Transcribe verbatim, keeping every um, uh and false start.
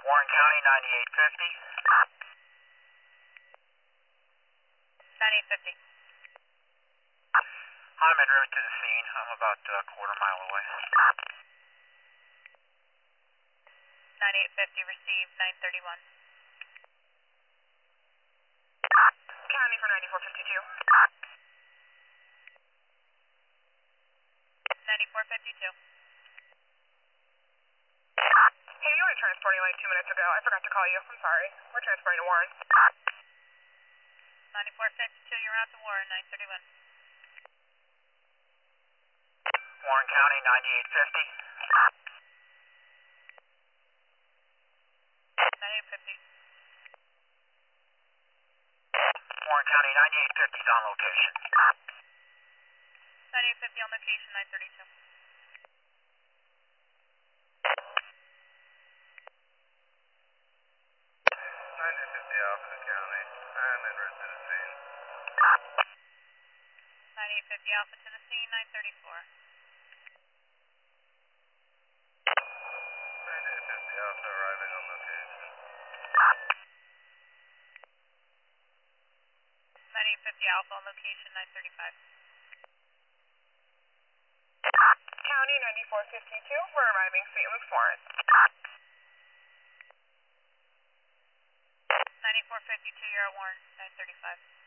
Warren County, ninety-eight fifty. ninety-eight fifty. I'm en route to the scene. I'm about a quarter mile away. ninety-eight fifty, received, nine thirty-one. County for ninety-four fifty-two. ninety-four fifty-two. Hey, you were transporting like two minutes ago. I forgot to call you. I'm sorry. We're transporting to Warren. ninety-four fifty-two, you're out to Warren, nine thirty-one. Warren County, ninety-eight fifty. ninety-eight fifty. Warren County, ninety-eight fifty is on location. ninety-eight fifty on location, nine thirty-two. ninety fifty Alpha to County. I'm en route to the scene. ninety-eight fifty Alpha to the scene, nine thirty-four. ninety-eight fifty Alpha arriving on location. ninety-eight fifty Alpha on location, nine thirty-five. County ninety-four fifty-two. We're arriving Saint Luke's Warren. ninety-four fifty-two, you're at Warren, nine thirty-five.